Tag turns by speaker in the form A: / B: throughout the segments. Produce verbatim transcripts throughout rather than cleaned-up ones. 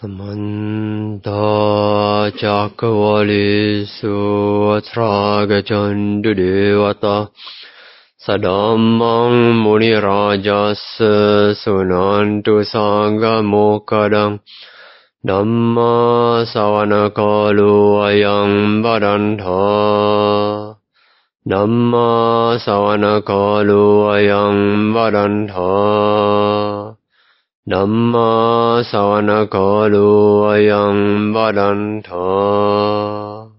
A: Samanta Cakkavalesu Atragachandu Devata Sadammang Munirajassa Sunantu Sangha Mokkadang Dhamma Savanakalu Ayam Badantha Dhamma Savanakalu Ayam Badantha Dhamma Savanakalu Ayam Badantha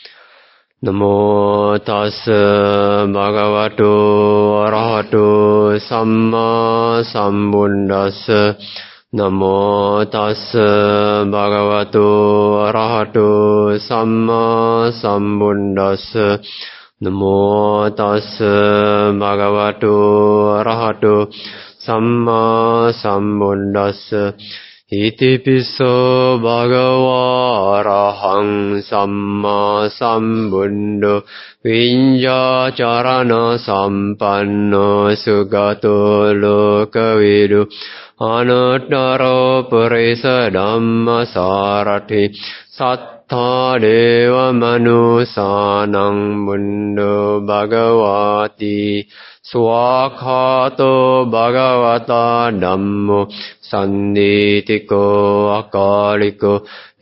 A: Namo tassa bhagavato arahato samma sambuddhassa Namo tassa bhagavato arahato samma sambuddhassa Namo tassa bhagavato arahato samma sambuddhassa Iti pisso bhagava arahang samma sambuddho Vinja charana sampanno sugato lokavidu Anuttaro purisa dhamma sarati Sattha deva manusanang mundo bhagavati Swakhato bhagavata dhammo Sanditiko akaliko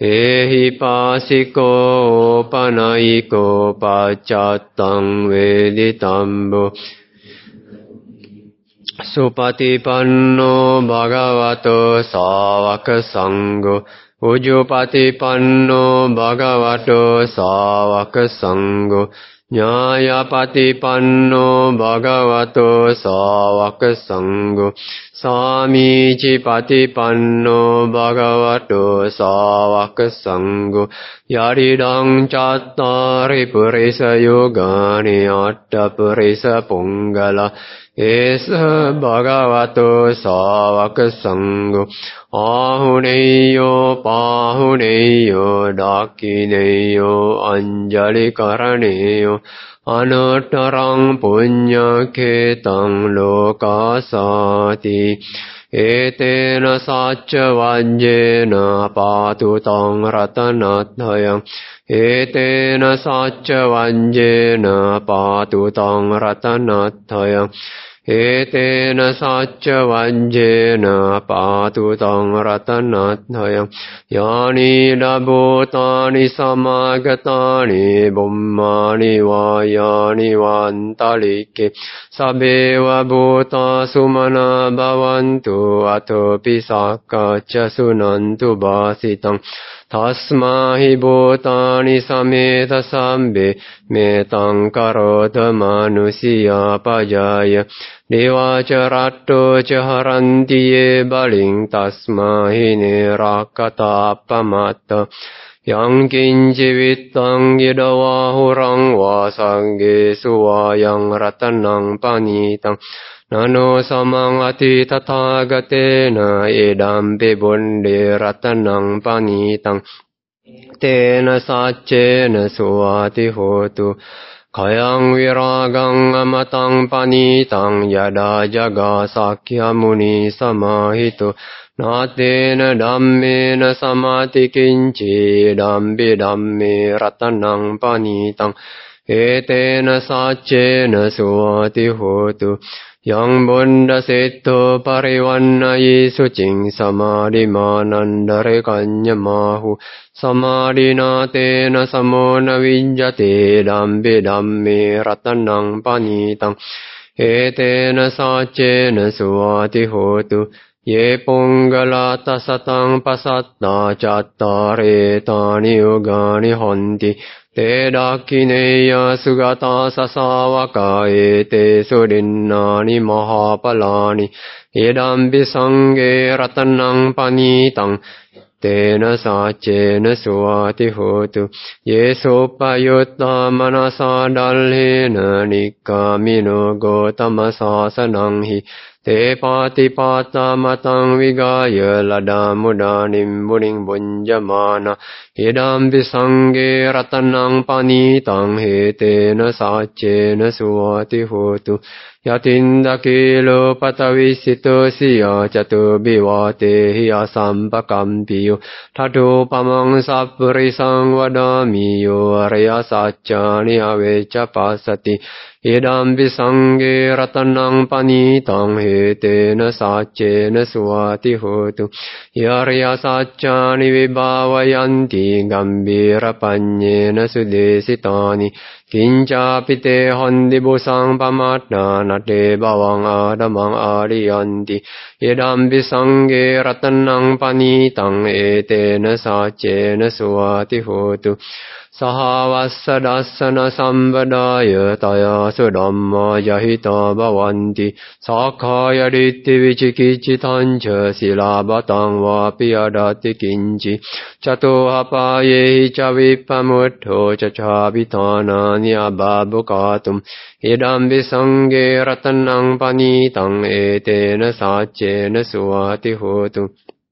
A: ehipasiko panayiko paccatang veditambo Supatipanno bhagavato sāvaka sangho Ujupatipanno bhagavato sāvaka sangho Nyāyapatipanno bhagavato sāvaka sangho Samicipatipanno bhagavato sāvaka sangho Yaridang cattari purisa yogani atta purisa punggala Esa bhagavato sāvaka sangho Ahuneyo pahuneyo dakineyo anjali karaneyo Anuttarang punya ketang lokasati Etena sacca vajjena patutang ratanatthayang Etena sacca vajjena patutang ratanatthayang Etena sacca vajjena patutang ratanatthayang Yani dabhutani samagatani bummani vayani vantalike Sabeva bhuta sumana bhavantu atopi sakkaca sunantu bhasitang Tasmahi bhutani sameta sambe metang karota manusiya pajaya Devaca ratto ca haranti ye baling tasmahi nirakata appamatta Yang kinci vittang yidavahurang vasangge suvayang ratanang panitang Nano samang ati tathagatena edampi bonde ratanang panitang Tena saccena suati hotu Kayang viragang amatang panitang yada jaga sakya muni samahito Natena dhammena samati kinci dambi dammi ratanang panitang Etena saccena suati hotu Yang bunda setto parivannayi sucing samadhi manandare kanyamahu Samadhina tena samona vijjate dambi dammi ratanang panitang Etena saccena suati hotu Ye ponggalata satang pasatta cattare tani yogani honti Te dakineya sugata sasavaka ete sudinnani mahapalani Edambi sanghe ratanang panitang Tena saccena suati hotu Ye sopayutta manasa dalhena nikkamino gotama sasanang hi Te patipata matang vigaya lada mudanim buning bunjamana Idam bisangge ratanang panitang hetena saccena suati hotu Yatindakilo patavisito siya jatu bivate hiya sampakampiyo Tatu pamang sappurisang vadamiyo Arya sacchani avecha pasati Idambi sanghe ratanang panitang hetena saccena suati hotu Yarya saccani vibhavayanti gambira panyena sudesitani Kincapite hondi busang pamatna nate bawang adamang ariyanti Idambi sanghe ratanang panitang etena saccena suati hotu Sahavassa dassana sambadaya taya sudamma jahita bhavanti Sakhaya ditti vichikichitancha silabatang vapi adati kinchi Chato hapayehi ca vipamutho ca chabitanani abhabukatum Idambi sanghe ratanang panitang etena saccena suati hotu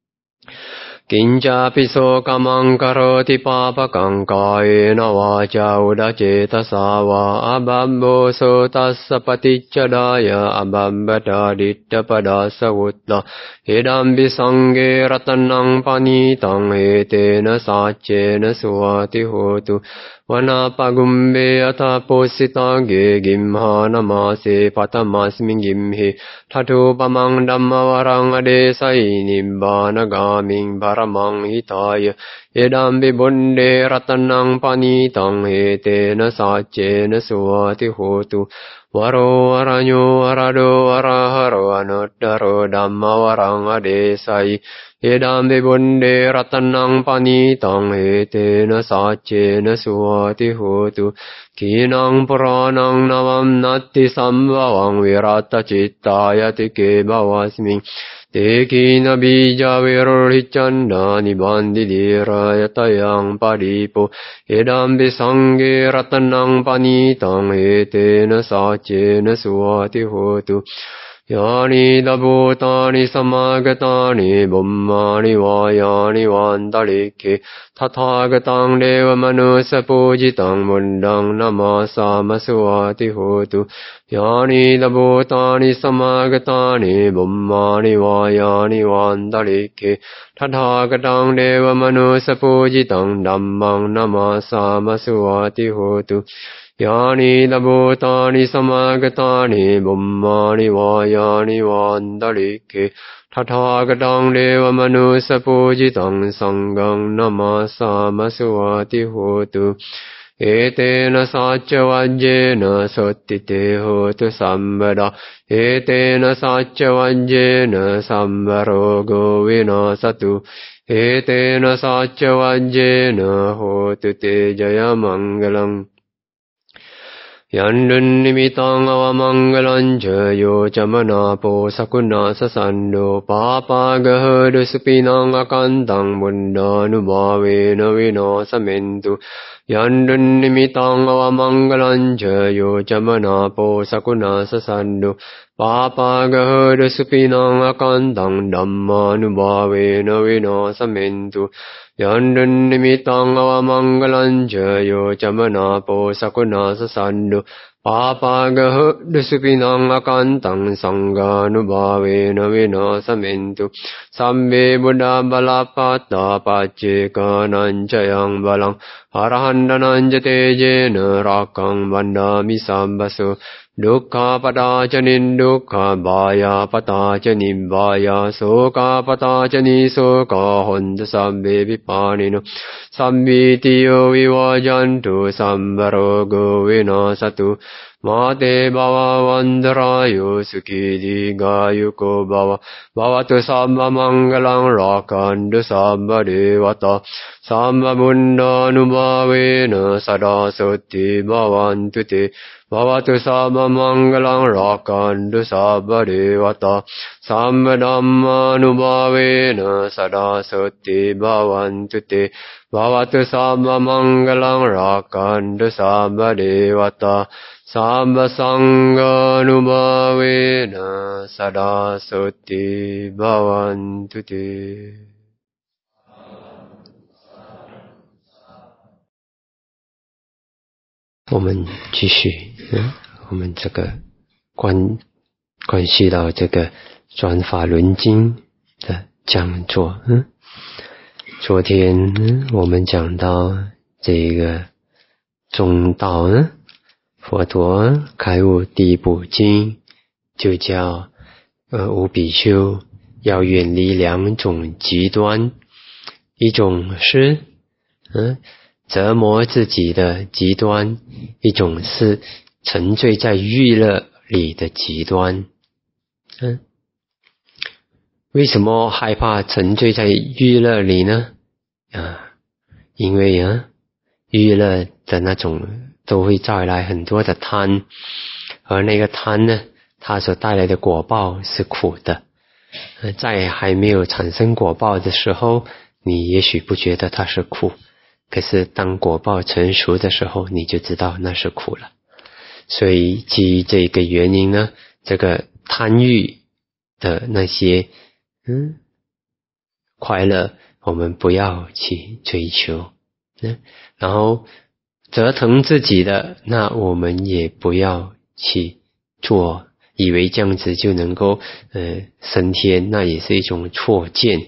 A: Kincapi sokamang karoti papakang kaena vaca udaceta va ababbo sotassa paticcadaya ababbata ditta padassa vutta Idambi sanghe ratanang panitang etena saccena suati hotu Vanapagumbe atapositage gimhana mase patamasmin gimhe Tatu pamang dhammavarang adesai nibbana gaming paramang hitaya Idambi bunde ratanang panitang etena saccena suati hotu Varo aranyo arado araharo anuttaro dhammavarang adesai Idambi bunde ratanang panitang etena saccena suati hotu Kinang puranang navam natti sambhavang virata cittaya tike bhavasmi Tekina bija virurhicanda nibandi dira yatayang padipo Idambi sanghe ratanang panitang etena saccena suati hotu Yani dabhutani samagatani bummani vayani vantalike Tathagatang deva manusa pujitang mundang namasama suati hotu Yani dabhutani samagatani bummani vayani vantalike Tathagatang deva manusa pujitang dhammang namasama suati hotu Yani dabhutani samagatani bummani vayani vandalike Tathagatang deva manusa pujitang sanghang namasama suati hotu Etena sacca vajjena sottite hotu sambada Etena sacca vajjena sambarogo vinasatu Etena sacca vajjena hotu te jaya mangalam Yandun nimitang avamangalang jayo camanapo sakuna sasando papa gahadu supinang akantang buddhanubhavena vinasamentu Yandun nimitang avamangalang jayo camanapo sakuna sasando papa gahadu supinang akantang dhammanubhavena vinasamentu Yandun nimitang avamangalang jayo camanapo sakuna sasando papa gahadu supinang akantang sanghanubhavena vinasamentu Sambe buddha balapata paceka nancayang balang arahandanang jatejena rakang bandami sambaso Dukkha pataca nindukha bhaya pataca nibbaya soka pataca nisoka hontu sabbe vipanino sabbitiyo vivajantu sambarogo vinasatu Mate bhava vandarayo sukhi digayuko bhava bhavatu sabba mangalang rakandu sabba devata sabba buddhanubhavena sada sotti bhavantu te Bhavatu sabba mangalang rakandu sabba devata sabba dhammanubhavena sada sotti bhavantu te Bhavatu sabba mangalang rakandu sabba devata sabba sanghanubhavena sada sotti bhavantu te 我们继续，嗯，我们这个关关系到这个转法轮经的讲座。嗯，昨天、嗯、我们讲到这个中道呢，佛陀开悟第一部经就叫呃五比丘要远离两种极端，一种是嗯折磨自己的极端，一种是沉醉在欲乐里的极端。嗯，为什么害怕沉醉在欲乐里呢？啊，因为啊，欲乐的那种都会带来很多的贪，而那个贪呢，它所带来的果报是苦的。在还没有产生果报的时候，你也许不觉得它是苦，可是当果报成熟的时候，你就知道那是苦了。所以基于这个原因呢，这个贪欲的那些嗯快乐，我们不要去追求。嗯，然后折腾自己的，那我们也不要去做，以为这样子就能够呃升天，那也是一种错见。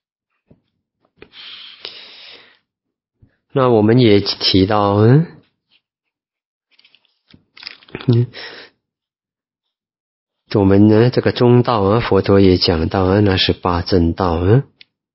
A: 那我们也提到嗯嗯我们呢这个中道啊，佛陀也讲到啊，那是八正道啊。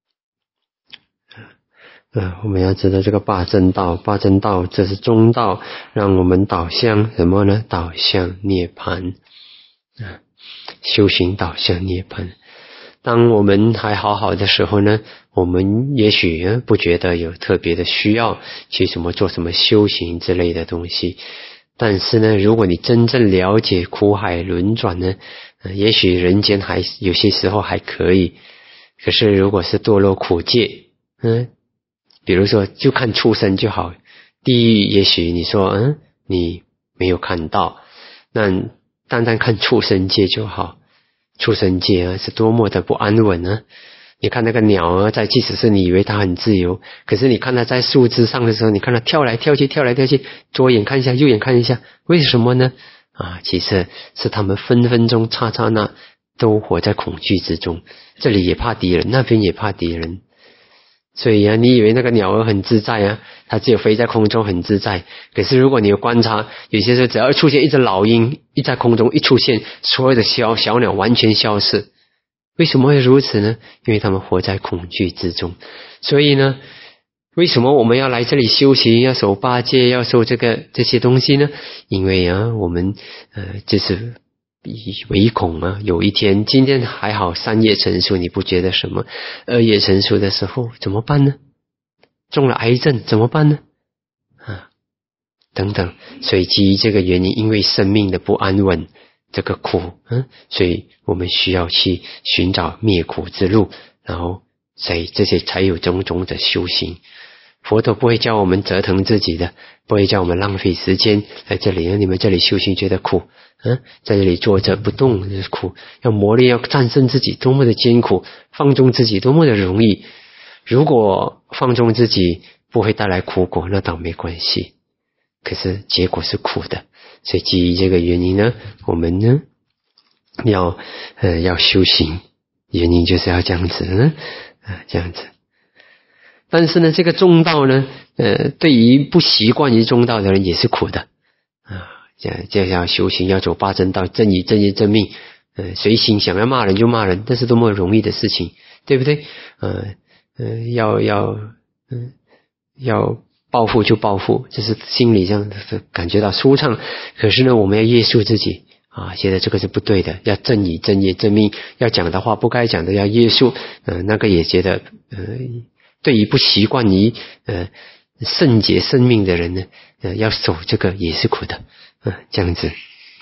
A: 嗯，我们要知道这个八正道，八正道这是中道，让我们导向什么呢？导向涅槃。啊，修行导向涅槃。当我们还好好的时候呢，我们也许不觉得有特别的需要去什么做什么修行之类的东西。但是呢，如果你真正了解苦海轮转呢，呃、也许人间还有些时候还可以。可是如果是堕落苦界，嗯，比如说就看畜生就好，地狱也许你说嗯你没有看到，那单单看畜生界就好。畜生界啊是多么的不安稳呢？你看那个鸟啊，在即使是你以为它很自由，可是你看它在树枝上的时候，你看它跳来跳去跳来跳去，左眼看一下右眼看一下，为什么呢？啊，其实是他们分分钟刹刹那都活在恐惧之中，这里也怕敌人，那边也怕敌人。所以啊，你以为那个鸟儿很自在啊，它只有飞在空中很自在。可是如果你有观察，有些时候只要出现一只老鹰，一在空中一出现，所有的小小鸟完全消失。为什么会如此呢？因为他们活在恐惧之中。所以呢，为什么我们要来这里修行，要守八戒，要受这个这些东西呢？因为啊，我们呃就是唯恐啊，有一天今天还好三叶成熟，你不觉得什么？二叶成熟的时候怎么办呢？中了癌症怎么办呢？啊，等等。所以基于这个原因，因为生命的不安稳，这个苦，嗯，所以我们需要去寻找灭苦之路，然后所以这些才有种种的修行。佛陀不会叫我们折腾自己的，不会叫我们浪费时间在这里。你们这里修行觉得苦，嗯，在这里坐着不动就是苦，要磨练，要战胜自己，多么的艰苦；放纵自己，多么的容易。如果放纵自己不会带来苦果，那倒没关系。可是结果是苦的，所以基于这个原因呢，我们呢要呃要修行，原因就是要这样子呢，啊这样子。但是呢，这个中道呢，呃，对于不习惯于中道的人也是苦的啊。这这要修行，要走八正道，正义、正业、正命，呃，随心想要骂人就骂人，这是多么容易的事情，对不对？呃呃，要要嗯、呃、要报复就报复，这是心理上感觉到舒畅。可是呢，我们要约束自己啊，觉得这个是不对的，要正义、正业、正命，要讲的话不该讲的要约束，呃，那个也觉得呃。对于不习惯于呃圣洁生命的人呢，呃要守这个也是苦的，嗯、呃，这样子。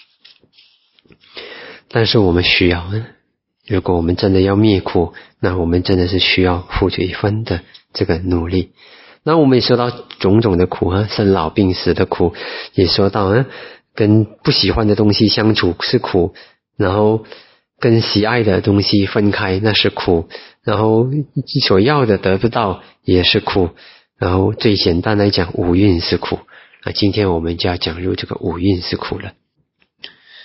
A: 但是我们需要，如果我们真的要灭苦，那我们真的是需要付出一分的这个努力。那我们也说到种种的苦啊，生老病死的苦，也说到啊，跟不喜欢的东西相处是苦，然后跟喜爱的东西分开那是苦，然后所要的得不到也是苦，然后最简单来讲五蕴是苦啊。今天我们就要讲入这个五蕴是苦了。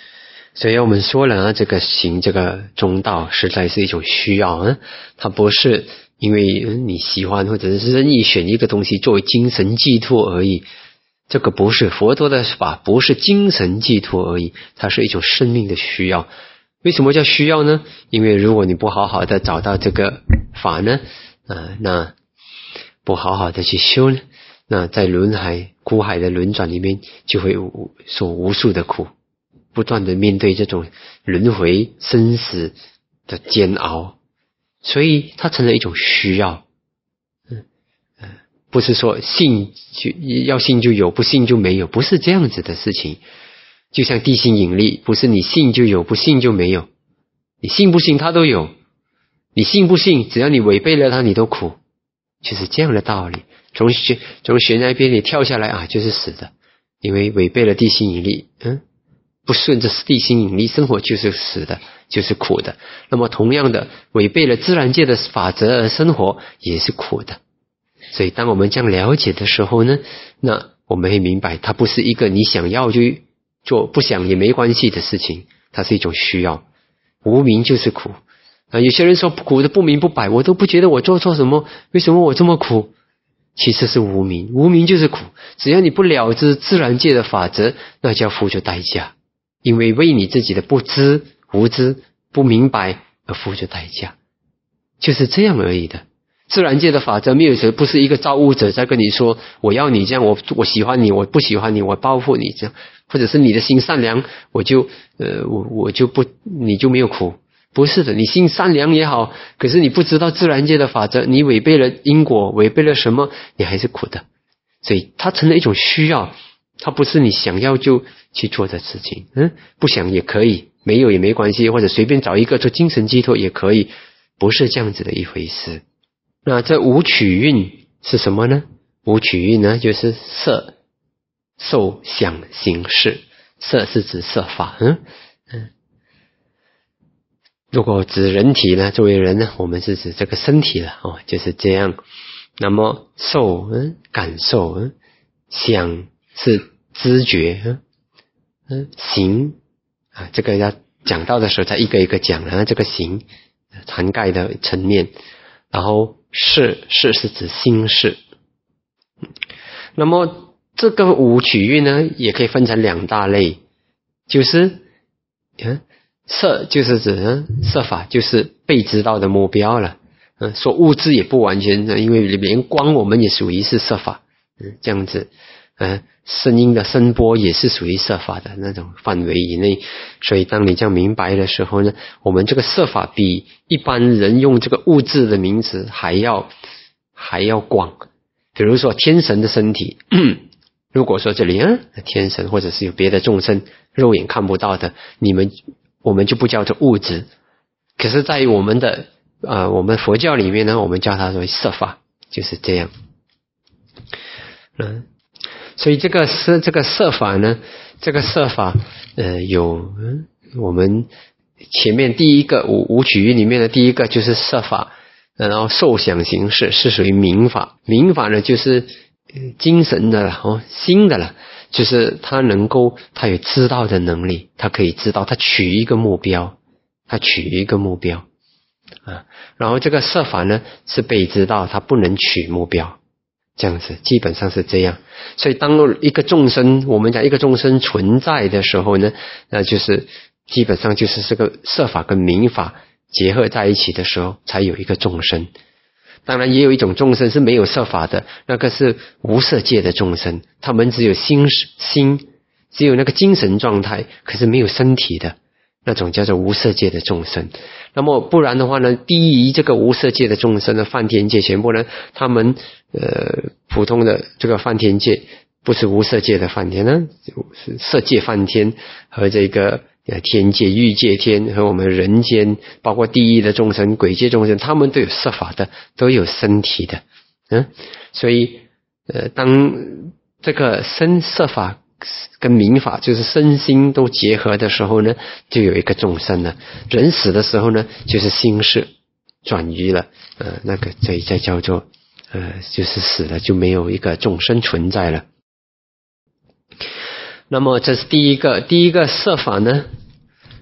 A: 所以我们说了啊，这个行这个中道实在是一种需要啊，它不是因为你喜欢或者是任意选一个东西作为精神寄托而已。这个不是佛陀的法，不是精神寄托而已，它是一种生命的需要。为什么叫需要呢？因为如果你不好好的找到这个法呢，呃，那不好好的去修呢，那在轮海苦海的轮转里面就会受无数的苦，不断的面对这种轮回生死的煎熬，所以它成了一种需要。嗯呃、不是说信就要信就有，不信就没有，不是这样子的事情。就像地心引力，不是你信就有，不信就没有，你信不信它都有，你信不信只要你违背了它你都苦，就是这样的道理。从悬从悬崖边你跳下来啊，就是死的，因为违背了地心引力，嗯，不顺着地心引力生活就是死的，就是苦的。那么同样的，违背了自然界的法则而生活也是苦的。所以当我们这样了解的时候呢，那我们会明白它不是一个你想要就做，不想也没关系的事情，它是一种需要。无明就是苦啊，有些人说苦的不明不白，我都不觉得我做错什么，为什么我这么苦？其实是无明，无明就是苦。只要你不了知自然界的法则，那就要付出代价，因为为你自己的不知、无知、不明白而付出代价，就是这样而已的。自然界的法则没有谁，不是一个造物者在跟你说我要你这样，我我喜欢你，我不喜欢你，我报复你这样，或者是你的心善良，我就呃我我就不你就没有苦。不是的，你心善良也好，可是你不知道自然界的法则，你违背了因果，违背了什么，你还是苦的。所以它成了一种需要，它不是你想要就去做的事情。嗯，不想也可以，没有也没关系，或者随便找一个做精神寄托也可以，不是这样子的一回事。那这五取运是什么呢？五取运呢，就是色、受、想、行、识。色是指色法，嗯嗯。如果指人体呢，作为人呢，我们是指这个身体了哦，就是这样。那么受，嗯，感受，嗯，想是知觉，嗯，行啊，这个要讲到的时候才一个一个讲啊，这个行涵盖的层面。然后识，识是指心识。那么这个五取运呢，也可以分成两大类，就是嗯。色就是指嗯色法，就是被知道的目标了。嗯，说物质也不完全，因为连光我们也属于是色法。嗯，这样子，嗯，声音的声波也是属于色法的那种范围以内。所以当你这样明白的时候呢，我们这个色法比一般人用这个物质的名词还要还要广。比如说天神的身体，如果说这里啊天神或者是有别的众生肉眼看不到的，你们我们就不叫做物质。可是在我们的呃我们佛教里面呢，我们叫它为色法，就是这样。嗯，所以这个色这个色法呢，这个色法呃有嗯我们前面第一个五五取运里面的第一个就是色法，然后受想行识是属于明法。明法呢就是精神的了哦，心的了，就是他能够他有知道的能力，他可以知道，他取一个目标，他取一个目标啊。然后这个色法呢是被知道，他不能取目标，这样子基本上是这样。所以当一个众生，我们讲一个众生存在的时候呢，那就是基本上就是这个色法跟明法结合在一起的时候，才有一个众生。当然也有一种众生是没有色法的，那个是无色界的众生，他们只有心心只有那个精神状态，可是没有身体的，那种叫做无色界的众生。那么不然的话呢，低于这个无色界的众生的梵天界全部呢，他们呃普通的这个梵天界不是无色界的梵天呢，是色界梵天和这个天界、欲界天和我们人间，包括地狱的众生、鬼界众生，他们都有色法的，都有身体的。嗯，所以呃，当这个身色法跟明法就是身心都结合的时候呢，就有一个众生了。人死的时候呢，就是心识转移了，呃，那个这再叫做呃，就是死了，就没有一个众生存在了。那么这是第一个，第一个色法呢，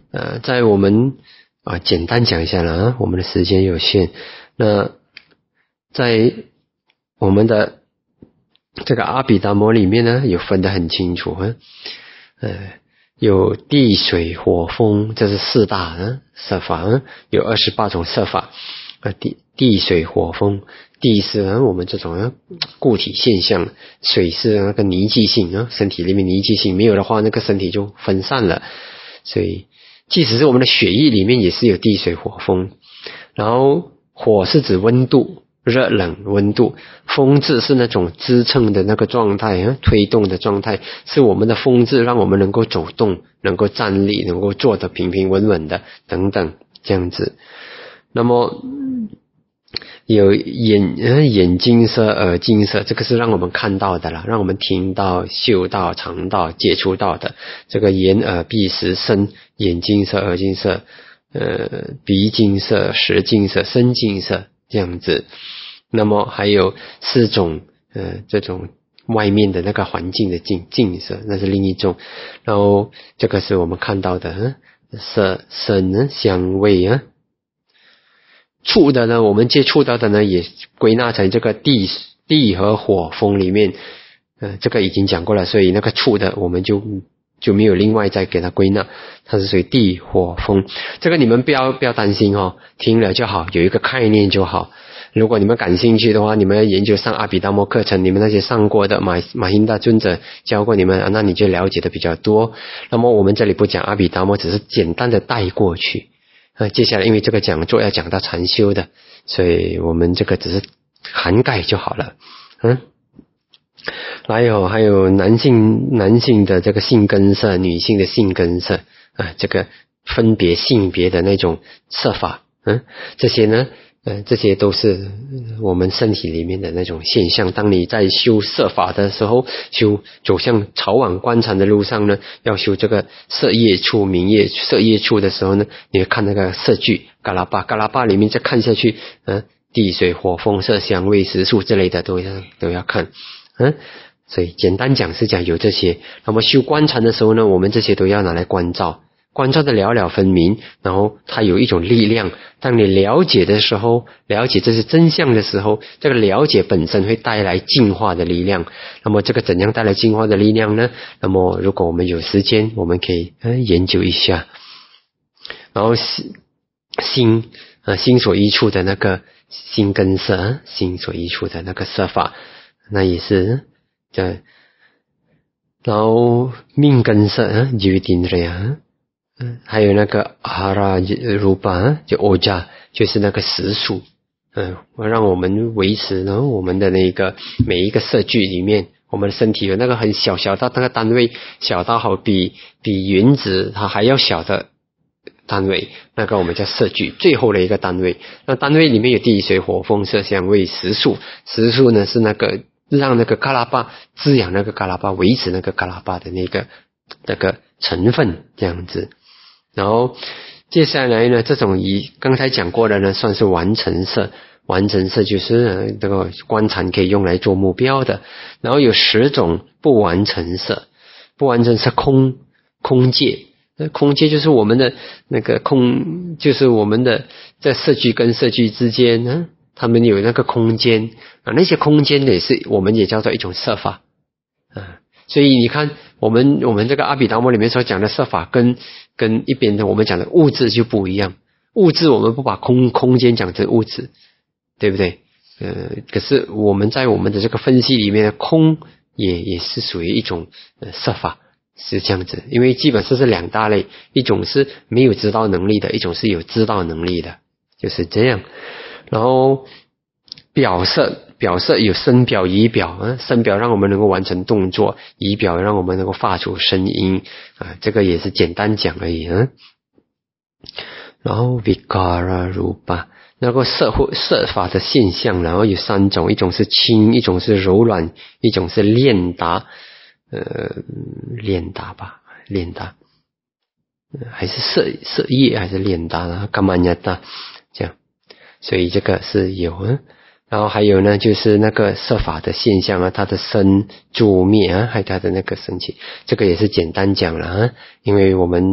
A: 呃，在我们啊简单讲一下了啊，我们的时间有限。那在我们的这个阿毗达摩里面呢，有分得很清楚啊，呃，有地水火风，这是四大啊色法啊，有二十八种色法啊，地地水火风，地是啊我们这种啊固体现象，水是那个凝聚性啊，身体里面凝聚性没有的话，那个身体就分散了，所以即使是我们的血液里面也是有地水火风。然后火是指温度，热冷温度，风字是那种支撑的那个状态啊，推动的状态，是我们的风字让我们能够走动，能够站立，能够坐得平平稳稳的等等这样子。那么有眼呃眼睛色、耳睛色，这个是让我们看到的啦，让我们听到、嗅到、尝到、接触到的。这个眼耳鼻舌身，眼睛色、耳睛色，呃鼻睛色、舌睛色、身睛色这样子。那么还有四种呃这种外面的那个环境的境境色，那是另一种。然后这个是我们看到的呃色、声、香味啊。触的呢，我们接触到的呢，也归纳成这个地地和火风里面，呃，这个已经讲过了，所以那个触的我们就就没有另外再给它归纳，它是属于地火风。这个你们不要不要担心哦，听了就好，有一个概念就好。如果你们感兴趣的话，你们要研究上阿毗达摩课程，你们那些上过的马马欣大尊者教过你们，那你就了解的比较多。那么我们这里不讲阿毗达摩，只是简单的带过去。呃，接下来因为这个讲座要讲到禅修的，所以我们这个只是涵盖就好了。嗯，还有还有男性男性的这个性根色，女性的性根色啊，这个分别性别的那种色法，嗯，这些呢，呃，这些都是我们身体里面的那种现象。当你在修色法的时候，修走向朝往观禅的路上呢，要修这个色业处、名业色业处的时候呢，你会看那个色句嘎拉巴，嘎拉巴里面再看下去，嗯、呃，地水火风色香味食宿之类的都要都要看，嗯。所以简单讲是讲有这些。那么修观禅的时候呢，我们这些都要拿来关照。关照的了了分明，然后它有一种力量。当你了解的时候，了解这是真相的时候，这个了解本身会带来净化的力量。那么这个怎样带来净化的力量呢？那么如果我们有时间，我们可以、呃、研究一下。然后心呃心所依处的那个心根色，心所依处的那个色法，那也是这。然后命根色啊，决定这样。嗯，还有那个阿拉รูป就欧迦，就是那个实数，嗯，让我们维持呢我们的那个每一个色句里面，我们的身体有那个很小小到那个单位，小到好比比原子它还要小的单位，那个我们叫色句，最后的一个单位。那单位里面有地水火风色香味实数，实数呢是那个让那个嘎拉巴滋养那个嘎拉巴，维持那个嘎拉巴的那个那个成分这样子。然后接下来呢，这种以刚才讲过的呢，算是完成色。完成色就是、呃、这个观禅可以用来做目标的。然后有十种不完成色，不完成色空空界，空界就是我们的那个空，就是我们的在色句跟色句之间呢，他们有那个空间啊，那些空间也是我们也叫做一种色法啊。所以你看，我们我们这个阿毗达摩里面所讲的色法跟跟一边的我们讲的物质就不一样。物质我们不把空空间讲成物质，对不对？呃，可是我们在我们的这个分析里面的空也也是属于一种呃色法，是这样子。因为基本上是两大类，一种是没有知道能力的，一种是有知道能力的，就是这样。然后表色。表色有声表仪表啊，声表让我们能够完成动作，仪表让我们能够发出声音啊，这个也是简单讲而已啊。然后 vikara rupa 那个色色法的现象，然后有三种，一种是轻，一种是柔软，一种是练达，呃，练达吧，练达，还是色色业还是练达呢？干嘛呀达这样，所以这个是有啊。然后还有呢，就是那个色法的现象啊，它的生住灭啊，还有它的那个升起，这个也是简单讲了啊，因为我们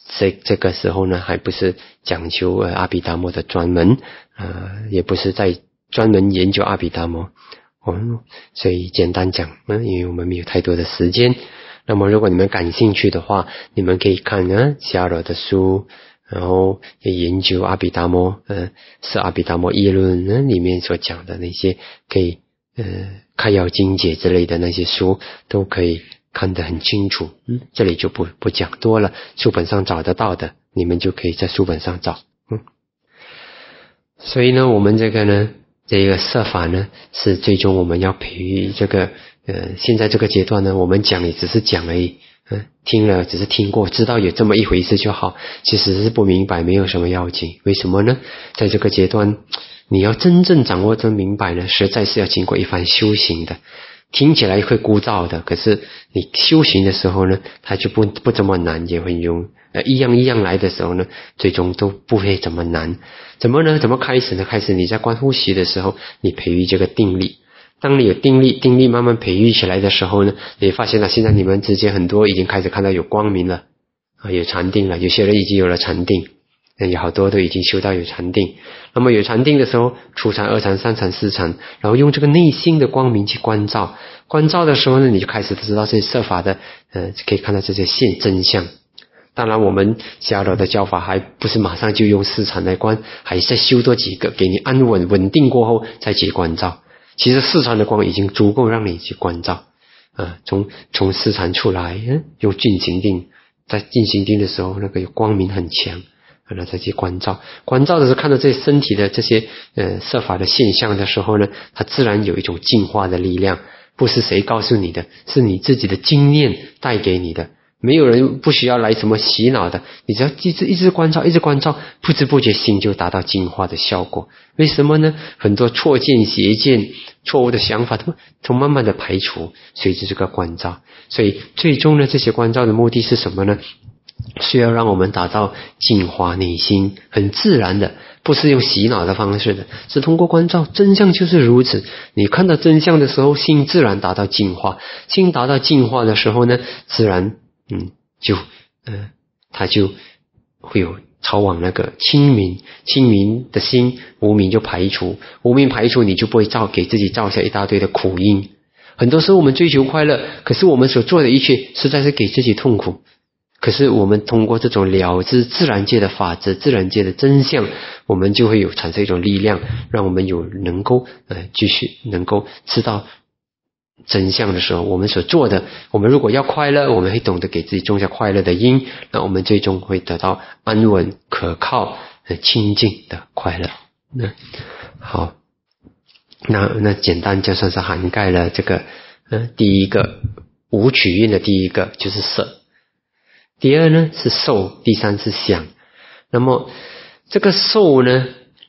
A: 这这个时候呢，还不是讲求呃阿毗达摩的专门啊、呃，也不是在专门研究阿毗达摩。哦，所以简单讲，嗯，因为我们没有太多的时间。那么如果你们感兴趣的话，你们可以看呢迦罗的书，然后也研究阿毗达摩，呃，是阿毗达摩议论呢里面所讲的那些，可以呃开要经解之类的那些书，都可以看得很清楚。嗯，这里就不不讲多了，书本上找得到的，你们就可以在书本上找。嗯，所以呢，我们这个呢。这个设法呢，是最终我们要培育这个呃，现在这个阶段呢，我们讲也只是讲而已，嗯、呃，听了只是听过，知道有这么一回事就好，其实是不明白，没有什么要紧。为什么呢？在这个阶段，你要真正掌握这明白呢，实在是要经过一番修行的。听起来会枯燥的，可是你修行的时候呢，它就不不这么难，也会用呃一样一样来的时候呢，最终都不会这么难。怎么呢？怎么开始呢？开始你在观呼吸的时候，你培育这个定力。当你有定力，定力慢慢培育起来的时候呢，你发现了现在你们之间很多已经开始看到有光明了啊，有禅定了，有些人已经有了禅定。有好多都已经修到有禅定，那么有禅定的时候，初禅、二禅、三禅、四禅，然后用这个内心的光明去关照，关照的时候呢，你就开始知道这些设法的，呃，可以看到这些现真相。当然，我们迦罗的教法还不是马上就用四禅来观，还是再修多几个，给你安稳稳定过后再去关照。其实四禅的光已经足够让你去关照，啊、呃，从从四禅出来，嗯，用进行定，在进行定的时候，那个光明很强。然后再去关照，关照的时候看到这些身体的这些呃设法的现象的时候呢，它自然有一种净化的力量，不是谁告诉你的，是你自己的经验带给你的。没有人不需要来什么洗脑的，你只要一直一直关照，一直关照，不知不觉心就达到净化的效果。为什么呢？很多错见、邪见、错误的想法，都都慢慢的排除，随着这个关照。所以最终呢，这些关照的目的是什么呢？需要让我们达到净化内心，很自然的，不是用洗脑的方式的，是通过关照。真相就是如此，你看到真相的时候，心自然达到净化，心达到净化的时候呢，自然嗯就呃它就会有朝往那个清明，清明的心，无明就排除，无明排除，你就不会造给自己造下一大堆的苦因。很多时候我们追求快乐，可是我们所做的一切实在是给自己痛苦。可是我们通过这种了知自然界的法则、自然界的真相，我们就会有产生一种力量，让我们有能够呃继续能够知道真相的时候，我们所做的，我们如果要快乐，我们会懂得给自己种下快乐的因，那我们最终会得到安稳、可靠、呃清净的快乐。那好，那那简单就算是涵盖了这个呃第一个五取蕴的第一个就是色。第二呢是受，第三是想。那么这个受呢，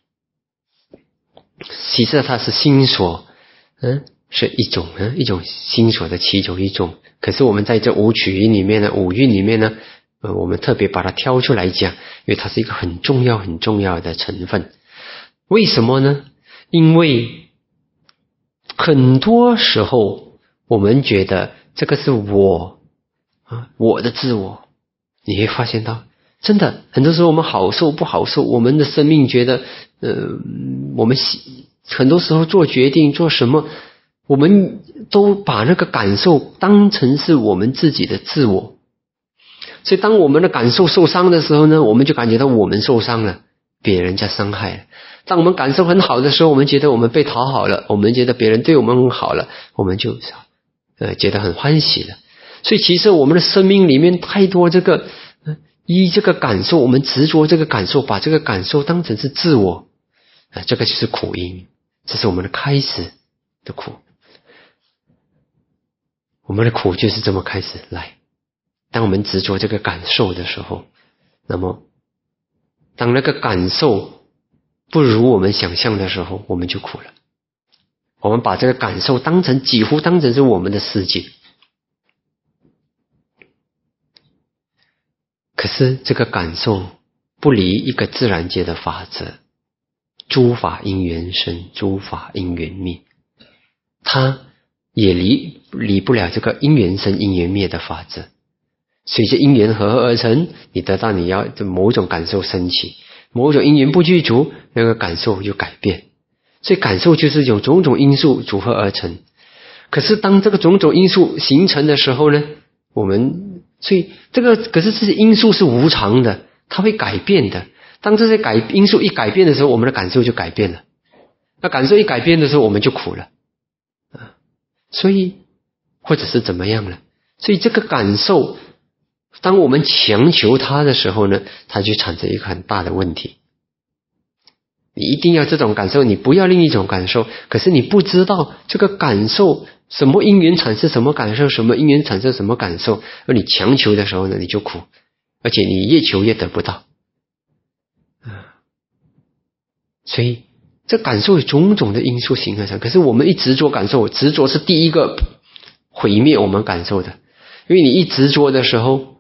A: 其实它是心所，嗯，是一种呢，一种心所的其中一种。可是我们在这五取蕴里面呢，五蕴里面呢，呃，我们特别把它挑出来讲，因为它是一个很重要、很重要的成分。为什么呢？因为很多时候我们觉得这个是我啊，我的自我。你会发现到，真的很多时候我们好受不好受，我们的生命觉得，呃，我们很多时候做决定做什么，我们都把那个感受当成是我们自己的自我。所以当我们的感受受伤的时候呢，我们就感觉到我们受伤了，别人家伤害了。当我们感受很好的时候，我们觉得我们被讨好了，我们觉得别人对我们很好了，我们就呃觉得很欢喜了。所以其实我们的生命里面太多这个呃依这个感受，我们执着这个感受，把这个感受当成是自我，呃这个就是苦因，这是我们的开始的苦。我们的苦就是这么开始来。当我们执着这个感受的时候，那么当那个感受不如我们想象的时候，我们就苦了。我们把这个感受当成几乎当成是我们的世界。可是这个感受不离一个自然界的法则，诸法因缘生，诸法因缘灭，它也离离不了这个因缘生因缘灭的法则。 随着因缘合合而成，你得到你要的某种感受升起，某种因缘不具足，那个感受就改变。所以感受就是有种种因素组合而成。可是当这个种种因素形成的时候呢，我们所以这个可是这些因素是无常的，它会改变的。当这些改因素一改变的时候，我们的感受就改变了。那感受一改变的时候，我们就苦了啊。所以或者是怎么样了？所以这个感受，当我们强求它的时候呢，它就产生一个很大的问题。你一定要这种感受，你不要另一种感受。可是你不知道这个感受什么因缘产生什么感受，什么因缘产生什么感受，而你强求的时候呢，你就苦，而且你越求越得不到啊。所以这感受有种种的因素形成，可是我们一执着感受，执着是第一个毁灭我们感受的。因为你一执着的时候，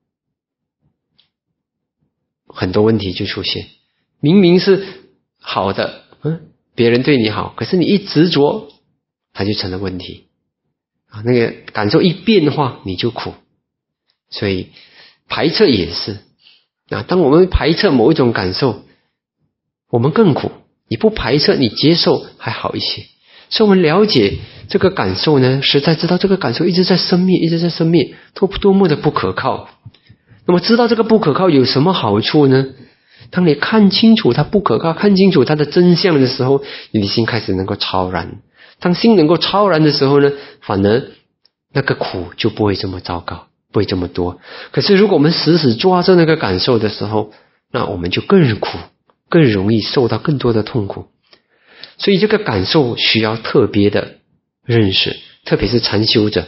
A: 很多问题就出现。明明是好的，嗯，别人对你好，可是你一执着，它就成了问题啊。那个感受一变化，你就苦。所以排斥也是啊。当我们排斥某一种感受，我们更苦。你不排斥，你接受还好一些。所以我们了解这个感受呢，实在知道这个感受一直在生灭，一直在生灭，多多么的不可靠。那么知道这个不可靠有什么好处呢？当你看清楚它不可靠，看清楚它的真相的时候，你的心开始能够超然。当心能够超然的时候呢，反而那个苦就不会这么糟糕，不会这么多。可是如果我们死死抓着那个感受的时候，那我们就更苦，更容易受到更多的痛苦。所以这个感受需要特别的认识，特别是禅修者。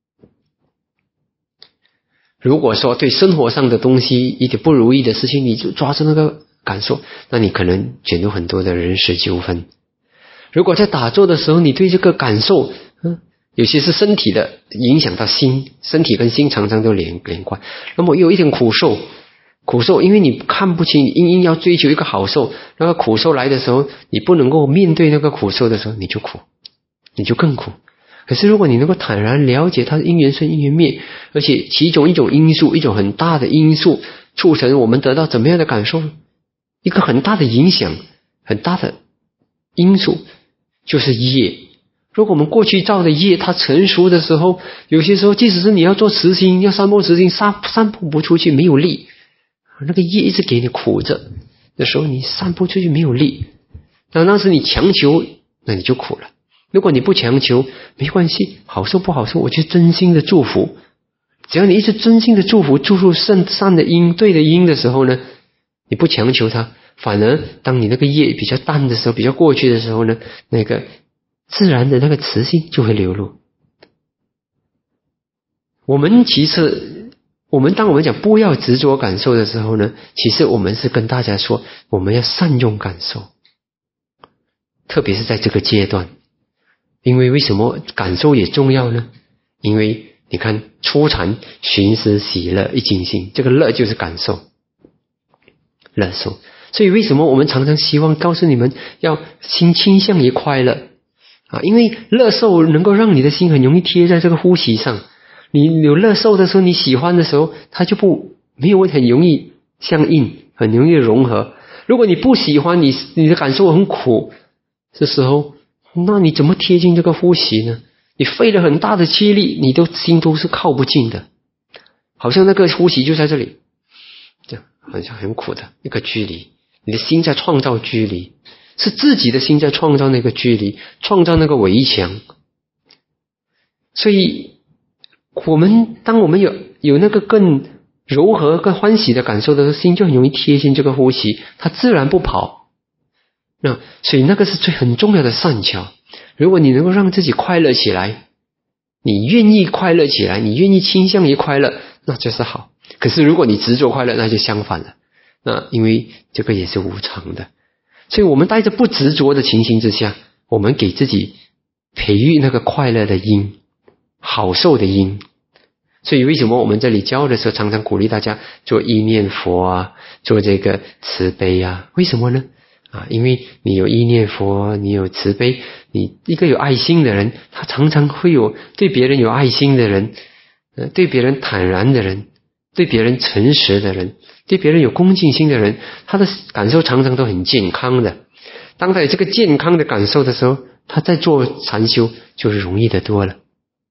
A: 如果说对生活上的东西一点不如意的事情，你就抓住那个感受，那你可能卷入很多的人事纠纷。如果在打坐的时候，你对这个感受，嗯，有些是身体的影响到心，身体跟心常常都连连贯。那么有一点苦受，苦受，因为你看不清，你硬硬要追求一个好受，那个苦受来的时候，你不能够面对那个苦受的时候，你就苦，你就更苦。可是如果你能够坦然了解它的因缘生因缘灭，而且其中一种因素，一种很大的因素促成我们得到怎么样的感受，一个很大的影响，很大的因素就是业。如果我们过去造的业它成熟的时候，有些时候即使是你要做慈心，要散播慈心，散散布不出去，没有力，那个业一直给你苦着的时候，你散布出去没有力，那当时你强求，那你就苦了。如果你不强求，没关系，好受不好受，我就真心的祝福。只要你一直真心的祝福，注入善善的因，对的因的时候呢，你不强求它，反而当你那个业比较淡的时候，比较过去的时候呢，那个自然的那个慈心就会流露。我们其实，我们当我们讲不要执着感受的时候呢，其实我们是跟大家说，我们要善用感受，特别是在这个阶段。因为为什么感受也重要呢？因为你看初禅寻思喜乐一境性，这个乐就是感受，乐受。所以为什么我们常常希望告诉你们要心倾向于快乐啊？因为乐受能够让你的心很容易贴在这个呼吸上。你有乐受的时候，你喜欢的时候，它就不没有很容易相应，很容易融合。如果你不喜欢，你你的感受很苦的时候，那你怎么贴近这个呼吸呢？你费了很大的气力，你都心都是靠不近的，好像那个呼吸就在这里，这样好像很苦的一个距离。你的心在创造距离，是自己的心在创造那个距离，创造那个围墙。所以我们当我们有有那个更柔和更欢喜的感受的时候，心就很容易贴近这个呼吸，它自然不跑。那所以那个是最很重要的善巧。如果你能够让自己快乐起来，你愿意快乐起来，你愿意倾向于快乐，那就是好。可是如果你执着快乐，那就相反了。那因为这个也是无常的，所以我们带着不执着的情形之下，我们给自己培育那个快乐的因，好受的因。所以为什么我们这里教的时候常常鼓励大家做意念佛啊，做这个慈悲啊？为什么呢？啊，因为你有意念佛，你有慈悲，你一个有爱心的人，他常常会有对别人有爱心的人，呃，对别人坦然的人， 对别人诚实的人，对别人有恭敬心的人，他的感受常常都很健康的。当他有这个健康的感受的时候，他在做禅修就是容易得多了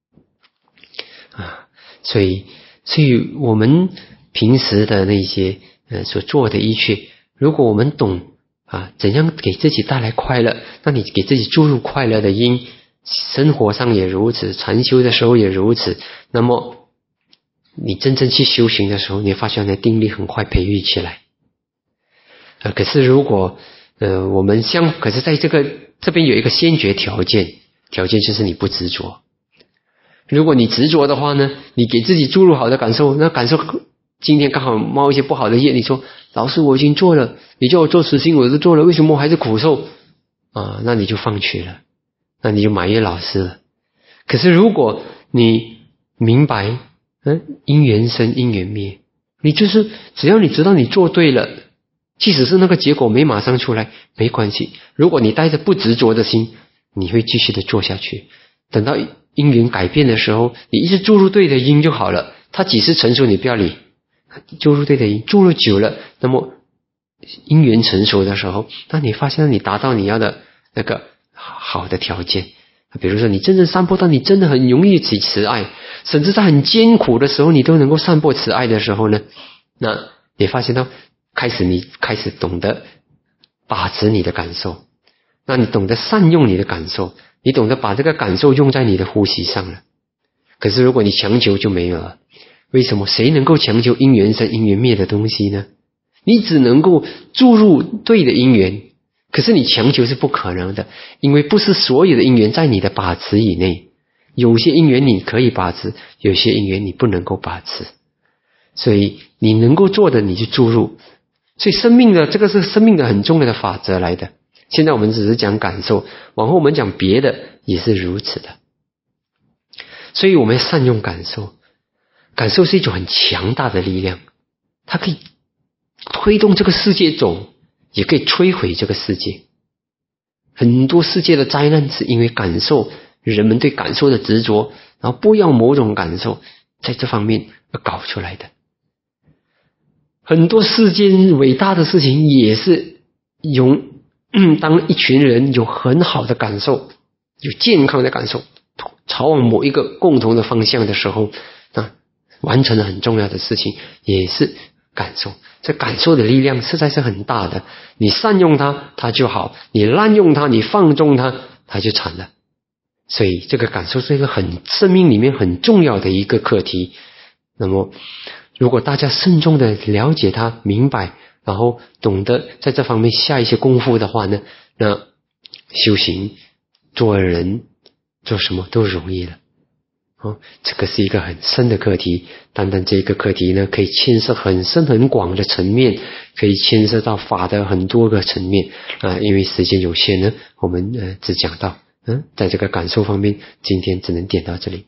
A: 啊。所以所以我们平时的那些呃所做的一切，如果我们懂啊怎样给自己带来快乐，那你给自己注入快乐的因，生活上也如此，禅修的时候也如此，那么你真正去修行的时候，你发现你的定力很快培育起来。呃，可是如果呃我们相，可是在这个这边有一个先决条件，条件就是你不执着。如果你执着的话呢，你给自己注入好的感受，那感受今天刚好冒一些不好的业，你说老师我已经做了，你叫我做实心我都做了，为什么我还是苦受啊？那你就放弃了，那你就埋怨老师了。可是如果你明白嗯，因缘生因缘灭，你就是只要你知道你做对了，即使是那个结果没马上出来没关系，如果你带着不执着的心，你会继续的做下去，等到因缘改变的时候，你一直注入对的因就好了，它几时成熟你不要理，注入对的因，注入久了，那么因缘成熟的时候，那你发现你达到你要的那个好的条件，比如说你真正散播到你真的很容易起慈爱，甚至在很艰苦的时候你都能够散播慈爱的时候呢，那你发现到开始你开始懂得把持你的感受，那你懂得善用你的感受，你懂得把这个感受用在你的呼吸上了。可是如果你强求就没有了。为什么？谁能够强求因缘生因缘灭的东西呢？你只能够注入对的因缘，可是你强求是不可能的，因为不是所有的因缘在你的把持以内，有些因缘你可以把持，有些因缘你不能够把持，所以你能够做的你就注入。所以生命的这个是生命的很重要的法则来的。现在我们只是讲感受，往后我们讲别的也是如此的。所以我们要善用感受，感受是一种很强大的力量，它可以推动这个世界走，也可以摧毁这个世界。很多世界的灾难是因为感受，人们对感受的执着，然后不要某种感受，在这方面而搞出来的。很多世间伟大的事情也是用、嗯、当一群人有很好的感受，有健康的感受，朝往某一个共同的方向的时候，啊，完成了很重要的事情，也是感受。这感受的力量实在是很大的，你善用它它就好，你滥用它，你放纵它它就惨了。所以这个感受是一个很生命里面很重要的一个课题。那么如果大家慎重的了解它明白，然后懂得在这方面下一些功夫的话呢，那修行做人做什么都容易了。哦，这个是一个很深的课题，单单这个课题呢，可以牵涉很深很广的层面，可以牵涉到法的很多个层面啊、呃。因为时间有限呢，我们呃只讲到嗯，在这个感受方面，今天只能点到这里。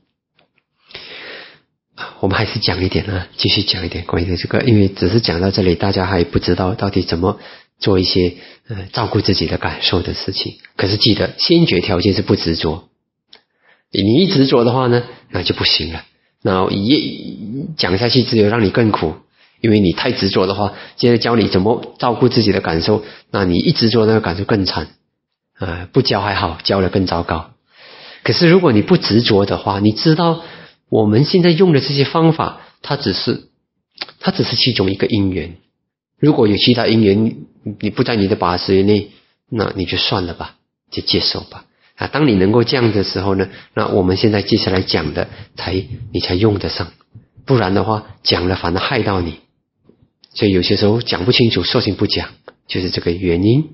A: 我们还是讲一点啊，继续讲一点关于这个，因为只是讲到这里，大家还不知道到底怎么做一些呃照顾自己的感受的事情。可是记得，先决条件是不执着。你一执着的话呢，那就不行了。那一讲下去只有让你更苦，因为你太执着的话，接着教你怎么照顾自己的感受，那你一执着那个感受更惨。呃，不教还好，教了更糟糕。可是如果你不执着的话，你知道我们现在用的这些方法，它只是它只是其中一个因缘。如果有其他因缘，你不在你的把持内，那你就算了吧，就接受吧。啊，当你能够这样的时候呢，那我们现在接下来讲的才你才用得上，不然的话讲了反而害到你。所以有些时候讲不清楚，索性不讲，就是这个原因。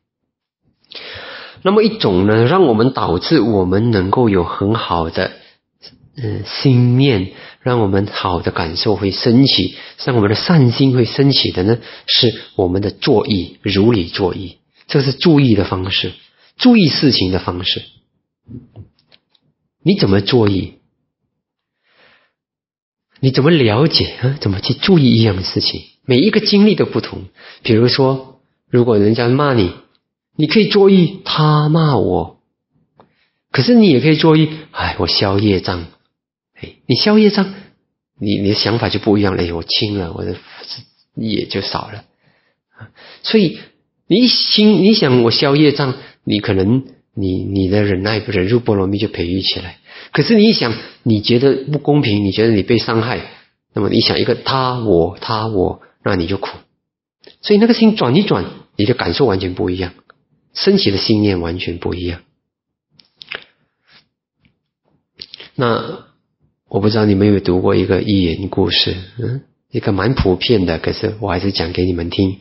A: 那么一种呢，让我们导致我们能够有很好的嗯心念，让我们好的感受会升起，让我们的善心会升起的呢，是我们的作意，如理作意，这是注意的方式，注意事情的方式。你怎么作意？你怎么了解啊？怎么去注意一样事情？每一个经历都不同。比如说，如果人家骂你，你可以作意他骂我，可是你也可以作意，哎，我消业障。哎，你消业障， 你你的想法就不一样了，我轻了，我的业就少了。所以你心你想我消业障，你可能你你的忍耐忍辱波罗蜜就培育起来。可是你一想，你觉得不公平，你觉得你被伤害，那么你想一个他我他我，那你就苦。所以那个心转一转，你的感受完全不一样，升起的心念完全不一样。那我不知道你们有没有读过一个寓言故事，嗯，一个蛮普遍的，可是我还是讲给你们听。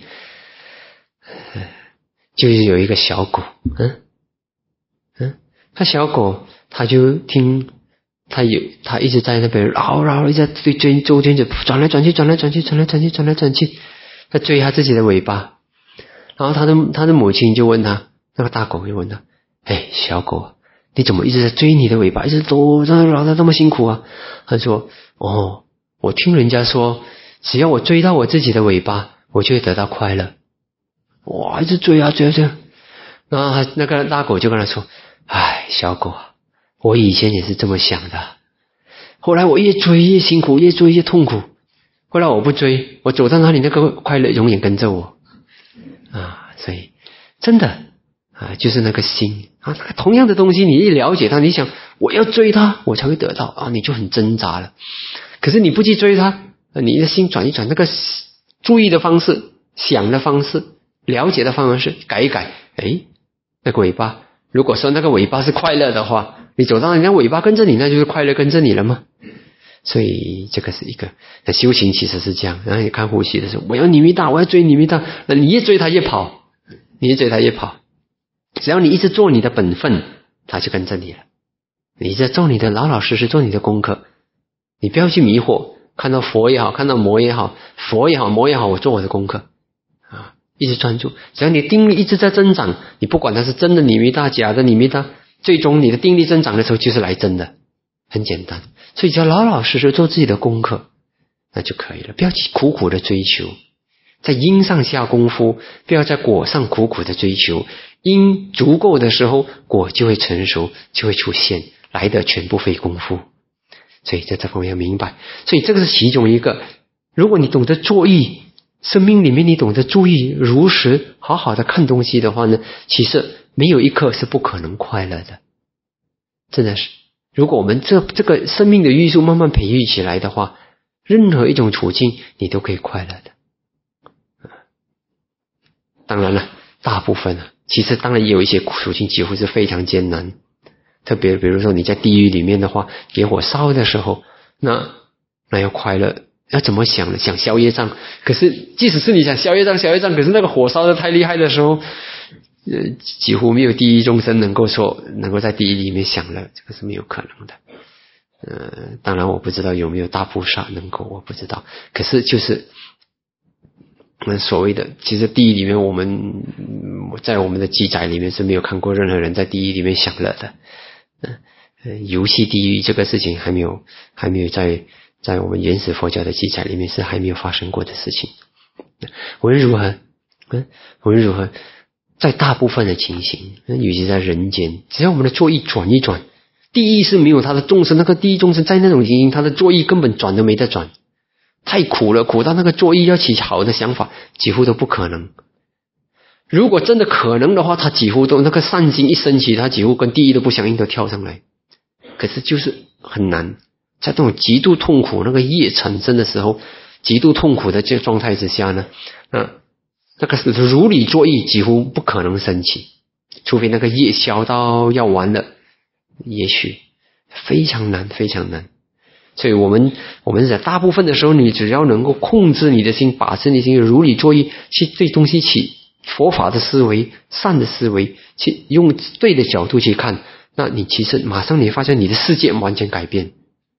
A: 就是有一个小狗，嗯嗯，他小狗他就听，他有他一直在那边绕绕，一直在追追周圈子转来转去，转来转去，转来转去，转来转去，他追他自己的尾巴。然后他的他的母亲就问他，那个大狗就问他，哎，小狗，你怎么一直在追你的尾巴，一直都绕得这么辛苦啊？他说，哦，我听人家说，只要我追到我自己的尾巴，我就会得到快乐。哇，一直追啊追啊追啊！然后那个大狗就跟他说，哎，小狗，我以前也是这么想的，后来我越追越辛苦，越追越痛苦，后来我不追，我走到哪里那个快乐永远跟着我啊！所以真的啊，就是那个心啊，那个同样的东西，你一了解它，你想我要追它，我才会得到啊，你就很挣扎了。可是你不去追它，你的心转一转，那个注意的方式、想的方式、了解的方式改一改，诶，那个尾巴，如果说那个尾巴是快乐的话，你走到人家尾巴跟着你，那就是快乐跟着你了吗？所以这个是一个，那修行其实是这样。然后你看呼吸的时候，我要你密大，我要追你密大，那你越追他越跑，你越追他越跑。只要你一直做你的本分，他就跟着你了。你在做你的老老实实做你的功课，你不要去迷惑，看到佛也好，看到魔也好，佛也好，魔也好，我做我的功课啊，一直专注。只要你定力一直在增长，你不管它是真的你密大，假的你密大，最终你的定力增长的时候就是来真的，很简单。所以只要老老实实做自己的功课，那就可以了。不要去苦苦的追求，在因上下功夫，不要在果上苦苦的追求。因足够的时候，果就会成熟，就会出现，来的全部费功夫。所以在这方面要明白，所以这个是其中一个。如果你懂得作意，生命里面你懂得注意如实好好的看东西的话呢，其实没有一刻是不可能快乐的，真的是。如果我们这这个生命的艺术慢慢培育起来的话，任何一种处境你都可以快乐的。当然了，大部分啊，其实当然也有一些处境几乎是非常艰难，特别比如说你在地狱里面的话，野火烧的时候，那那要快乐，要怎么想呢？想消业障，可是即使是你想消业障消业障，可是那个火烧的太厉害的时候，呃，几乎没有地狱众生能够说能够在地狱里面享乐，这个是没有可能的。呃，当然我不知道有没有大菩萨能够，我不知道。可是就是我们所谓的，其实地狱里面，我们在我们的记载里面是没有看过任何人在地狱里面享乐的。呃，游戏地狱这个事情还没有，还没有在在我们原始佛教的记载里面是还没有发生过的事情。无论如何，嗯，无论如何，在大部分的情形，尤其在人间，只要我们的作意转一转，地狱是没有他的众生，那个地狱众生在那种情形，他的作意根本转都没得转，太苦了，苦到那个作意要起好的想法，几乎都不可能。如果真的可能的话，他几乎都那个善心一升起，他几乎跟地狱都不相应，都跳上来。可是就是很难，在这种极度痛苦那个业产生的时候，极度痛苦的这个状态之下呢，那那个是如理作意几乎不可能升起，除非那个业消到要完了，也许非常难非常难。所以我们我们在大部分的时候，你只要能够控制你的心，把持你的心，如理作意，去对东西起佛法的思维、善的思维，去用对的角度去看，那你其实马上你发现你的世界完全改变。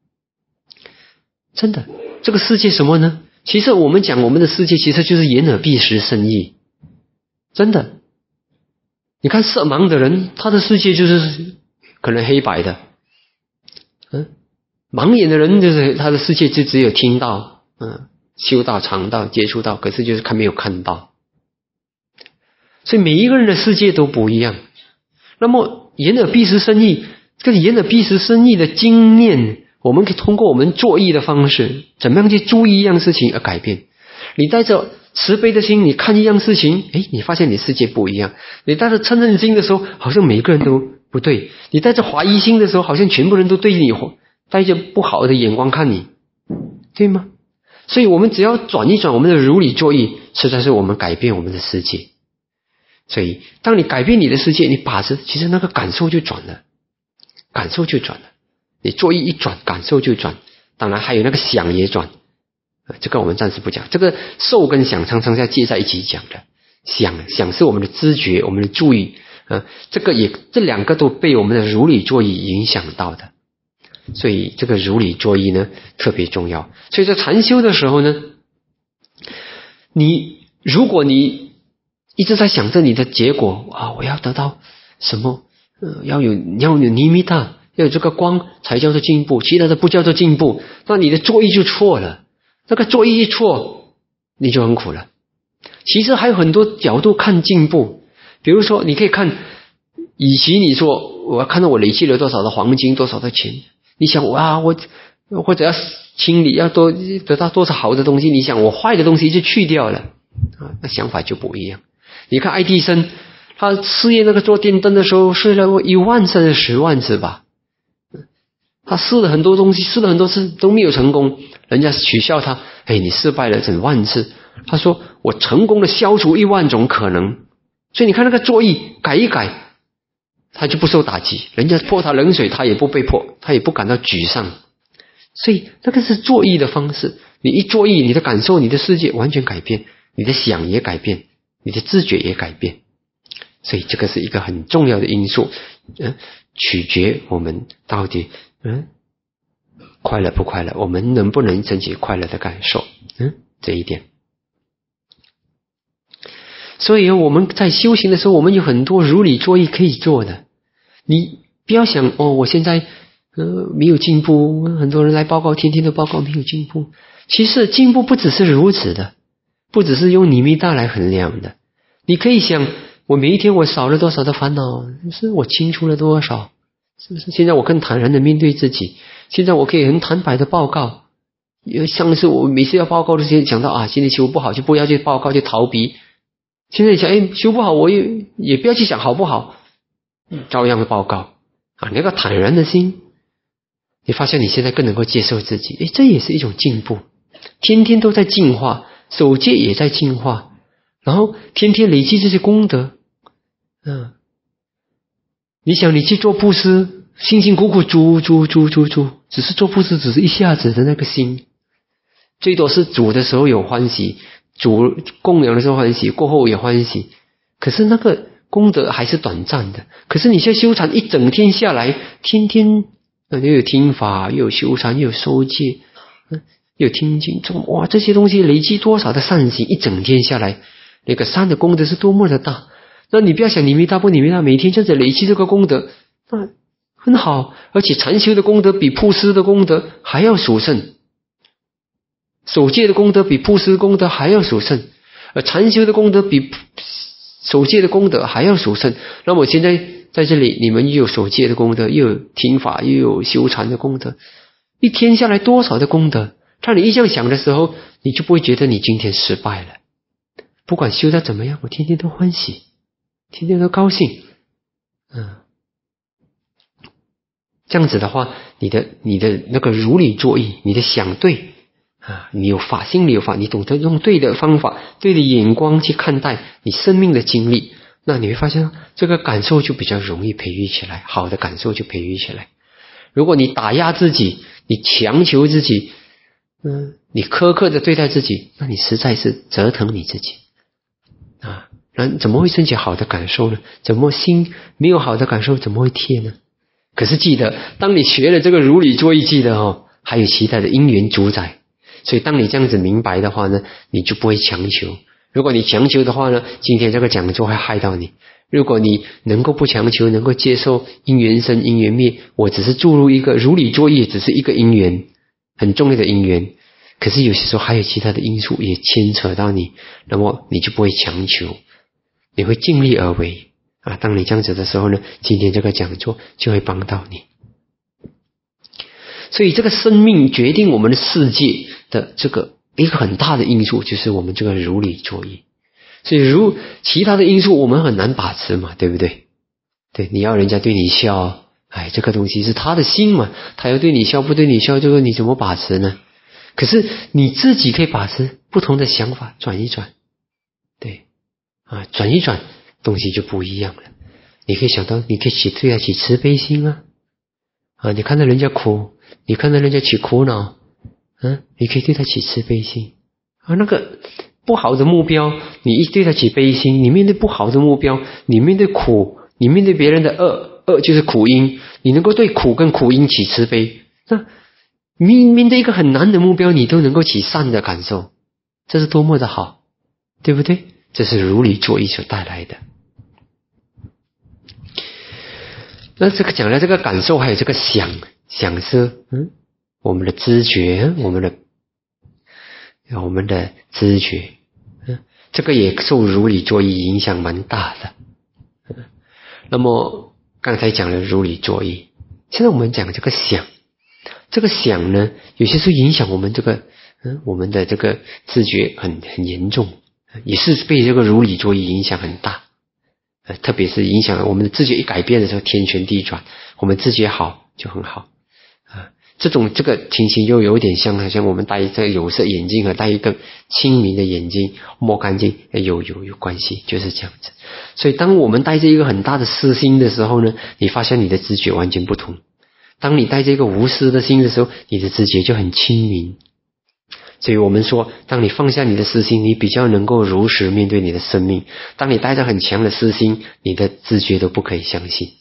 A: 真的，这个世界什么呢？其实我们讲我们的世界其实就是眼耳鼻识身意。真的，你看色盲的人，他的世界就是可能黑白的，嗯，盲眼的人就是他的世界就只有听到，嗯，嗅到、尝到、接触到，可是就是看没有看到。所以每一个人的世界都不一样。那么眼耳鼻识身意，这个眼耳鼻识身意的经验我们可以通过我们作意的方式，怎么样去注意一样事情而改变。你带着慈悲的心，你看一样事情，诶，你发现你世界不一样。你带着嗔恨心的时候，好像每个人都不对。你带着怀疑心的时候，好像全部人都对你带着不好的眼光看你，对吗？所以我们只要转一转我们的如理作意，实在是我们改变我们的世界。所以当你改变你的世界，你把持，其实那个感受就转了，感受就转了。你作意一转，感受就转。当然还有那个想也转，这个我们暂时不讲。这个受跟想常常要接在一起讲的。想想是我们的知觉，我们的注意，呃，这个也这两个都被我们的如理作意影响到的。所以这个如理作意呢特别重要。所以在禅修的时候呢，你如果你一直在想着你的结果啊，我要得到什么，呃，要有要有尼米达，要有这个光才叫做进步，其他的不叫做进步，那你的作意就错了。那个作意一错，你就很苦了。其实还有很多角度看进步，比如说你可以看，以前你说我要看到我累积了多少的黄金，多少的钱，你想哇，我或者要清理，要多得到多少好的东西，你想我坏的东西就去掉了啊，那想法就不一样。你看爱迪生，他试验那个做电灯的时候，试了一万次还是十万次吧，他试了很多东西，试了很多次都没有成功，人家取笑他，哎，你失败了整万次。他说我成功的消除一万种可能。所以你看那个作意改一改，他就不受打击，人家泼他冷水他也不被泼，他也不感到沮丧。所以那个是作意的方式，你一作意，你的感受，你的世界完全改变，你的想也改变，你的知觉也改变。所以这个是一个很重要的因素，嗯，取决我们到底嗯快乐不快乐，我们能不能升起快乐的感受，嗯，这一点。所以我们在修行的时候，我们有很多如理作意可以做的。你不要想哦，我现在呃没有进步，很多人来报告，天天都报告没有进步。其实进步不只是如此的，不只是用尼米达来衡量的。你可以想，我每一天我少了多少的烦恼，是我清除了多少，是不是？现在我更坦然的面对自己，现在我可以很坦白的报告。像是我每次要报告的时候，想到啊，今天修不好就不要去报告，就逃避。现在你想，哎，修不好，我也也不要去想好不好，照样的报告啊。那个坦然的心，你发现你现在更能够接受自己，哎，这也是一种进步。天天都在进化，守戒也在进化，然后天天累积这些功德。嗯，你想你去做布施，辛辛苦苦煮煮煮煮煮，只是做布施，只是一下子的那个心，最多是煮的时候有欢喜。主供养的时候欢喜，过后也欢喜，可是那个功德还是短暂的。可是你现在修禅一整天下来，天天又有听法，又有修禅，又有收戒，又有听经，哇，这些东西累积多少的善行，一整天下来，那个善的功德是多么的大。那你不要想你没大不你没大，每天这样子累积这个功德，那很好。而且禅修的功德比布施的功德还要殊胜。守戒的功德比布施功德还要殊胜，而禅修的功德比守戒的功德还要殊胜。那么现在在这里，你们又有守戒的功德，又有听法，又有修禅的功德，一天下来多少的功德？当你一这样想的时候，你就不会觉得你今天失败了。不管修得怎么样，我天天都欢喜，天天都高兴。嗯，这样子的话，你的你的那个如理作意，你的想对。啊，你有法，心里有法，你懂得用对的方法、对的眼光去看待你生命的经历，那你会发现这个感受就比较容易培育起来，好的感受就培育起来。如果你打压自己，你强求自己，嗯，你苛刻的对待自己，那你实在是折腾你自己啊。那怎么会升起好的感受呢？怎么心没有好的感受，怎么会贴呢？可是记得，当你学了这个如理作意，记得哦，还有其他的因缘主宰。所以当你这样子明白的话呢，你就不会强求。如果你强求的话呢，今天这个讲座会害到你。如果你能够不强求，能够接受因缘生因缘灭，我只是注入一个如理作意，只是一个因缘，很重要的因缘。可是有些时候还有其他的因素也牵扯到你，那么你就不会强求，你会尽力而为啊。当你这样子的时候呢，今天这个讲座就会帮到你。 所以这个生命决定我们的世界的这个一个很大的因素，就是我们这个如理作意。所以如其他的因素我们很难把持嘛，对不对？对，你要人家对你笑，哎，这个东西是他的心嘛，他要对你笑不对你笑，这个你怎么把持呢？可是你自己可以把持不同的想法，转一转，对啊，转一转东西就不一样了。你可以想到，你可以起对他起慈悲心啊，啊，你看到人家苦，你看到人家起苦恼，嗯、啊，你可以对他起慈悲心啊。那个不好的目标，你一对他起悲心，你面对不好的目标，你面对苦，你面对别人的恶，恶就是苦因，你能够对苦跟苦因起慈悲，那面面对一个很难的目标，你都能够起善的感受，这是多么的好，对不对？这是如理作意所带来的。那这个讲了这个感受，还有这个想想是嗯，我们的知觉，我们的我们的知觉，嗯，这个也受如理作意影响蛮大的。嗯，那么刚才讲了如理作意，现在我们讲这个想。这个想呢，有些时候影响我们这个，嗯，我们的这个知觉很很严重，也是被这个如理作意影响很大，呃，特别是影响我们的知觉一改变的时候，天旋地转。我们知觉好就很好，啊，这种这个情形又有点像，好像我们戴一个有色眼镜和戴一个清明的眼睛摸干净，有有有关系，就是这样子。所以当我们带着一个很大的私心的时候呢，你发现你的知觉完全不同。当你带着一个无私的心的时候，你的知觉就很清明。所以我们说，当你放下你的私心，你比较能够如实面对你的生命。当你带着很强的私心，你的知觉都不可以相信。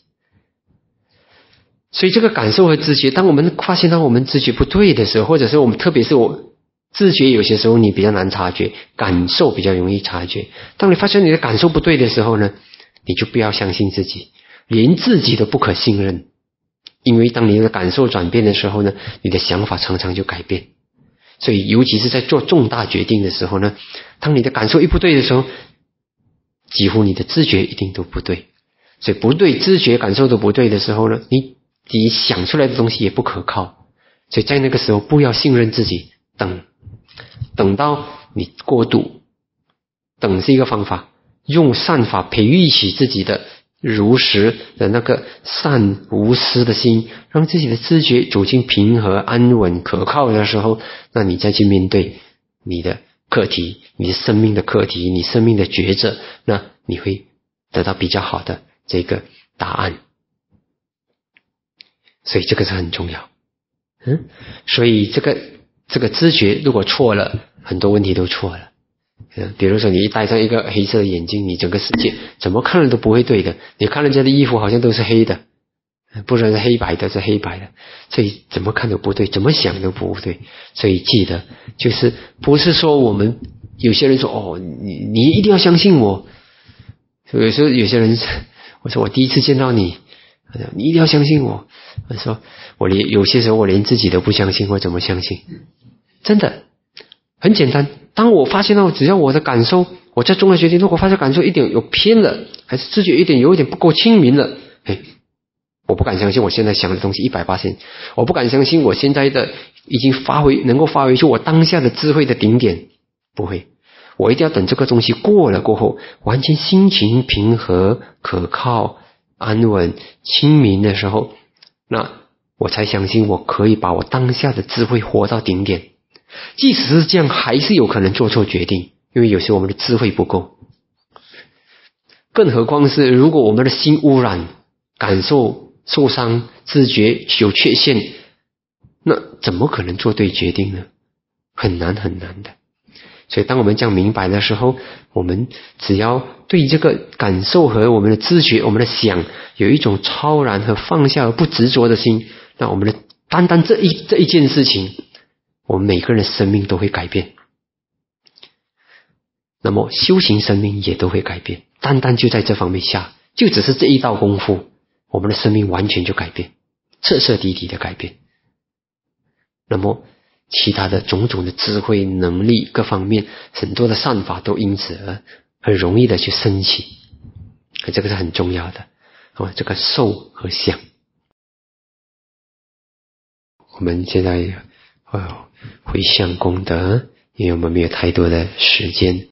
A: 所以这个感受和知觉，当我们发现到我们知觉不对的时候，或者是我们特别是我知觉有些时候你比较难察觉，感受比较容易察觉。当你发现你的感受不对的时候呢，你就不要相信自己，连自己都不可信任。因为当你的感受转变的时候呢，你的想法常常就改变。所以尤其是在做重大决定的时候呢，当你的感受一不对的时候，几乎你的知觉一定都不对。所以不对，知觉感受都不对的时候呢，你你想出来的东西也不可靠。所以在那个时候不要信任自己，等等到你过度，等是一个方法，用善法培育起自己的如实的那个善无私的心，让自己的知觉走进平和安稳可靠的时候，那你再去面对你的课题，你的生命的课题，你生命的抉择，那你会得到比较好的这个答案。所以这个是很重要。嗯，所以这个这个知觉如果错了，很多问题都错了。比如说你一戴上一个黑色的眼镜，你整个世界怎么看了都不会对的。你看人家的衣服好像都是黑的，不然是黑白的，是黑白的，所以怎么看都不对，怎么想都不对。所以记得，就是不是说我们有些人说哦，你你一定要相信我。有时候有些人，我说我第一次见到你，你一定要相信我。我说我连有些时候我连自己都不相信，我怎么相信？真的很简单。当我发现到只要我的感受，我在做的决定，如果发现感受一点有偏了，还是知觉一点有一点不够清明了，哎，我不敢相信我现在想的东西一百八十，我不敢相信我现在的已经发挥能够发挥出我当下的智慧的顶点，不会，我一定要等这个东西过了过后，完全心情平和、可靠、安稳、清明的时候，那我才相信我可以把我当下的智慧活到顶点。即使是这样，还是有可能做错决定，因为有时我们的智慧不够。更何况是如果我们的心污染、感受受伤、知觉有缺陷，那怎么可能做对决定呢？很难很难的。所以当我们这样明白的时候，我们只要对这个感受和我们的知觉、我们的想有一种超然和放下而不执着的心，那我们的单单这一这一件事情，我们每个人的生命都会改变，那么修行生命也都会改变。单单就在这方面下，就只是这一道功夫，我们的生命完全就改变，彻彻底底的改变。那么其他的种种的智慧能力各方面很多的善法都因此而很容易的去升起，这个是很重要的。这个受和想我们现在呃回向功德，因为我们没有太多的时间。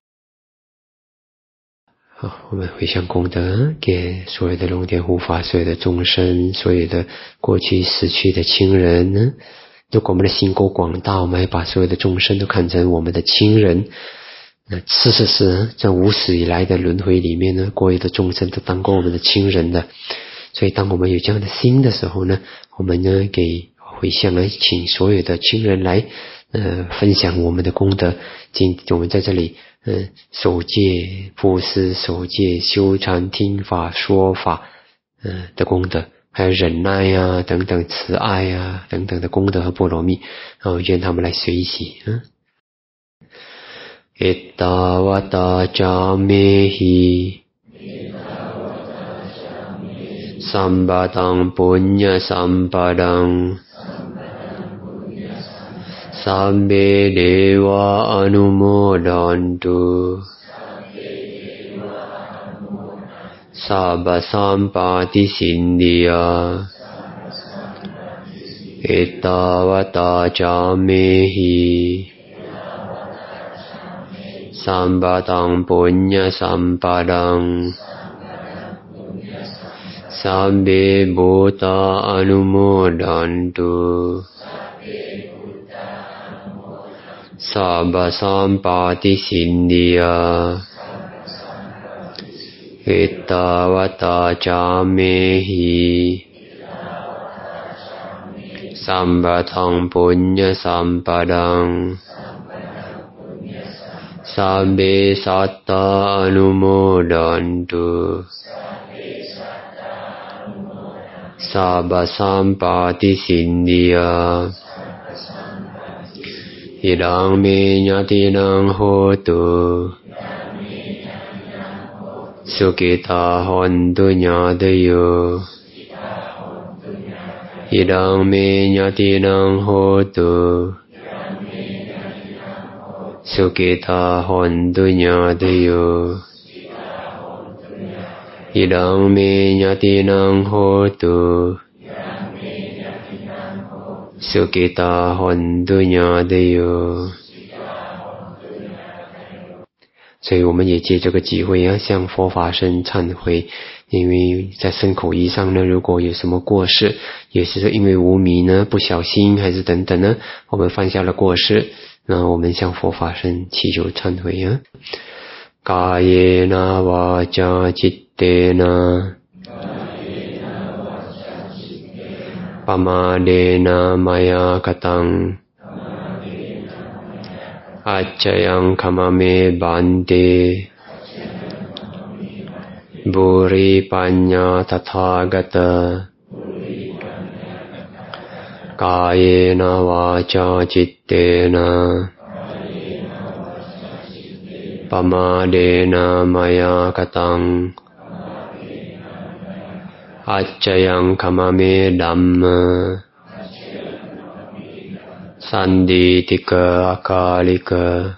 A: 好，我们回向功德给所有的龙天护法，所有的众生，所有的过去死去的亲人呢。如果我们的心够广大，我们会把所有的众生都看成我们的亲人。那是是是，在无始以来的轮回里面呢，过去的众生都当过我们的亲人的。所以当我们有这样的心的时候呢，我们呢给回向来请所有的亲人来呃分享我们的功德。今我们在这里呃守戒布施、守戒修禅、听法说法呃的功德，还有忍耐啊等等、慈爱啊等等的功德和波罗蜜，然后愿他们来学习啊。Ittavata camehi Sambadang punya sampadang Sabbe dewa anumodantu Sabba sampati sindhya Ittavata camehi Sambadang punya sampadang Sabbe bhuta anumodantu Sabba sampati sindhya Ittavata camehi Sambadang punya sampadang Sabbe satta anumodantu Sabba sampati sindhya Idang me nyatinang hotu Sukita hontu nyadayo Idang me nyatinang hotu Sukita hontu nyadayo Idang me nyatinang hotu Sukita hontu nyadayo。所以我们也借这个机会啊，向佛法僧忏悔，因为在身口意上呢，如果有什么过失，也是因为无明呢，不小心还是等等呢，我们犯下了过失，那我们向佛法僧祈求忏悔啊。Kayena vaca cittena Pamadena maya katang Acayang kamame bante Buri panya tathagata Kayena vaca cittena Pamadena maya katang Acayang kamame dhamma Sandhitika akalika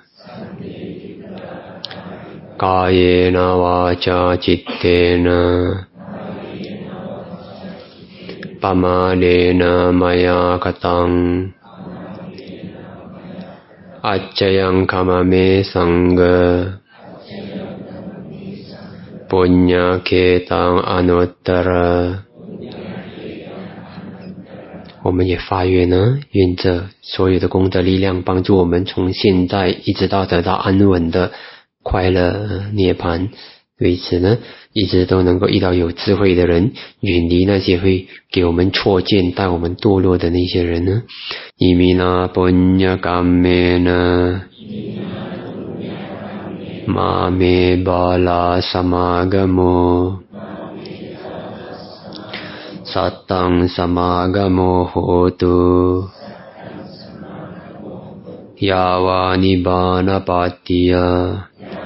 A: Kayena vaca cittena Pamadena maya katang Acayang kamame sangha Punya ketang anuttara。我们也发愿呢，愿这所有的功德力量帮助我们从现在一直到得到安稳的快乐涅槃为此呢，一直都能够遇到有智慧的人，远离那些会给我们错见带我们堕落的那些人呢。Imina punya kamena Mame bala samagamo Sattang samagamo hotu Yawa nibbana patiya。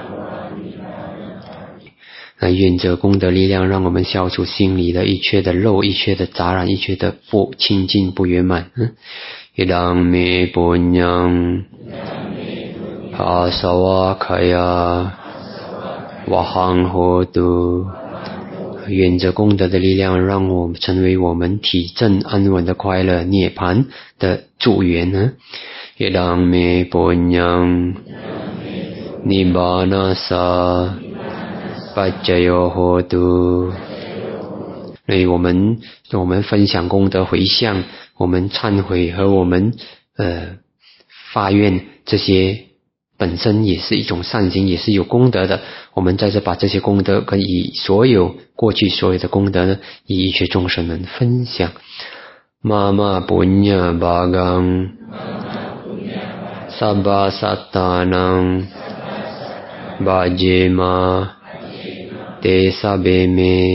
A: 那愿这功德力量让我们消除心里的一切的漏、一切的杂染、一切的不清净不圆满。嗯，Idang me punyang asava kaya vahang hotu 愿着功德的力量，让我们成为我们体证安稳的快乐涅槃的助缘呢。耶当me punyang nibbanasa paccayo hotu。所以我们我们分享功德回向，我们忏悔和我们呃发愿，这些本身也是一种善行，也是有功德的。我们在这把这些功德跟以所有过去所有的功德呢，以一切众生们分享。妈妈punya bhagang sabba sattanang bhajema te sabbe me